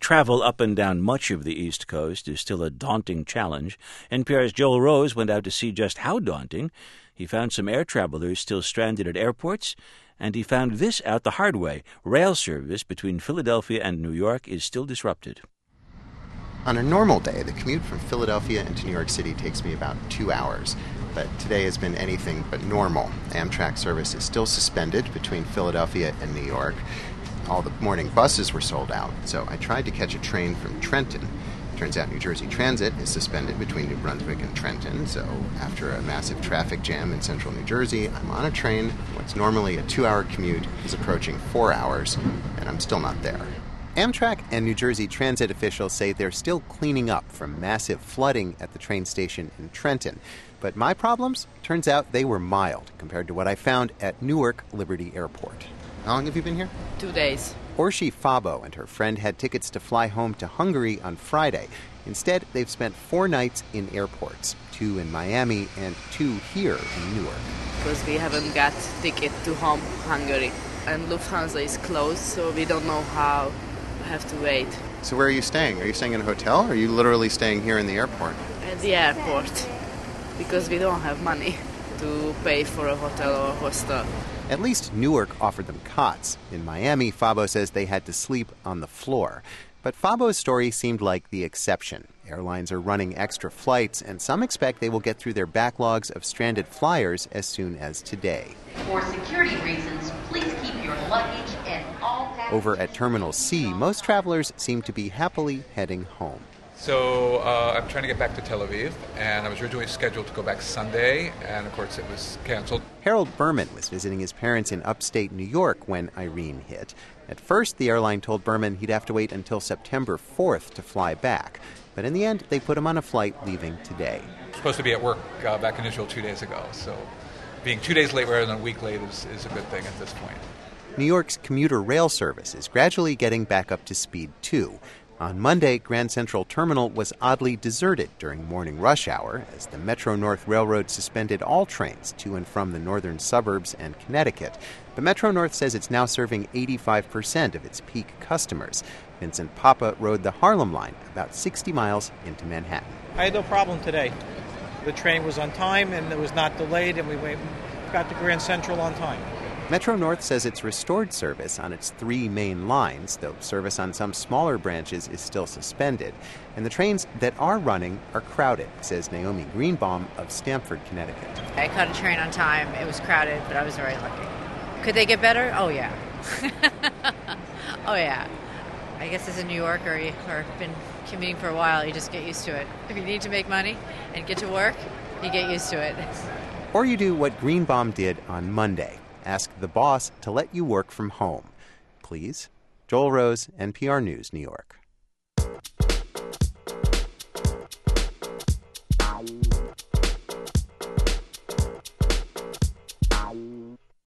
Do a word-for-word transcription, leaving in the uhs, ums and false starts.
Travel up and down much of the East Coast is still a daunting challenge. N P R's Joel Rose went out to see just how daunting. He found some air travelers still stranded at airports, and he found this out the hard way. Rail service between Philadelphia and New York is still disrupted. On a normal day, the commute from Philadelphia into New York City takes me about two hours. But today has been anything but normal. Amtrak service is still suspended between Philadelphia and New York. All the morning buses were sold out, so I tried to catch a train from Trenton. Turns out New Jersey Transit is suspended between New Brunswick and Trenton, so after a massive traffic jam in central New Jersey, I'm on a train. What's normally a two-hour commute is approaching four hours, and I'm still not there. Amtrak and New Jersey Transit officials say they're still cleaning up from massive flooding at the train station in Trenton. But my problems, turns out they were mild compared to what I found at Newark Liberty Airport. How long have you been here? Two days. Orshi Fabo and her friend had tickets to fly home to Hungary on Friday. Instead, they've spent four nights in airports, two in Miami and two here in Newark. Because we haven't got ticket to home, Hungary. And Lufthansa is closed, so we don't know how. We have to wait. So where are you staying? Are you staying in a hotel, or are you literally staying here in the airport? At the airport. Because we don't have money to pay for a hotel or a hostel. At least Newark offered them cots. In Miami, Fabo says they had to sleep on the floor. But Fabo's story seemed like the exception. Airlines are running extra flights, and some expect they will get through their backlogs of stranded flyers as soon as today. For security reasons, please keep your luggage and all packages. Over at Terminal C, most travelers seem to be happily heading home. So uh, I'm trying to get back to Tel Aviv, and I was originally scheduled to go back Sunday, and of course it was canceled. Harold Berman was visiting his parents in upstate New York when Irene hit. At first, the airline told Berman he'd have to wait until September fourth to fly back. But in the end, they put him on a flight leaving today. I was supposed to be at work uh, back in Israel two days ago, so being two days late rather than a week late is, is a good thing at this point. New York's commuter rail service is gradually getting back up to speed, too. On Monday, Grand Central Terminal was oddly deserted during morning rush hour as the Metro-North Railroad suspended all trains to and from the northern suburbs and Connecticut. But Metro-North says it's now serving eighty-five percent of its peak customers. Vincent Papa rode the Harlem line about sixty miles into Manhattan. I had no problem today. The train was on time and it was not delayed, and we got to Grand Central on time. Metro-North says it's restored service on its three main lines, though service on some smaller branches is still suspended. And the trains that are running are crowded, says Naomi Greenbaum of Stamford, Connecticut. I caught a train on time. It was crowded, but I was very lucky. Could they get better? Oh, yeah. oh, yeah. I guess as a New Yorker or been commuting for a while, you just get used to it. If you need to make money and get to work, you get used to it. Or you do what Greenbaum did on Monday. Ask the boss to let you work from home. Please. Joel Rose, N P R News, New York.